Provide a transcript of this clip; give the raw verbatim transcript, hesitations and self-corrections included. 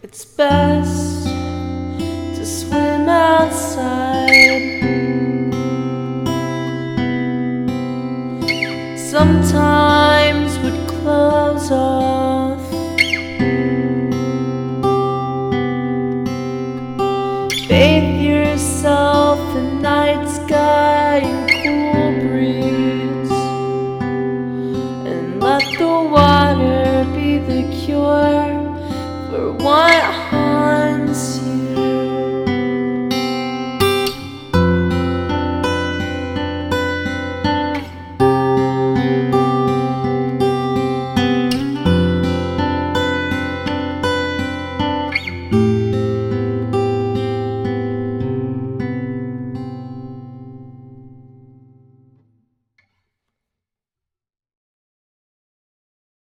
It's best to swim outside. Sometimes with clothes off. Bathe yourself in night sky and cool breeze, and let the water be the cure for one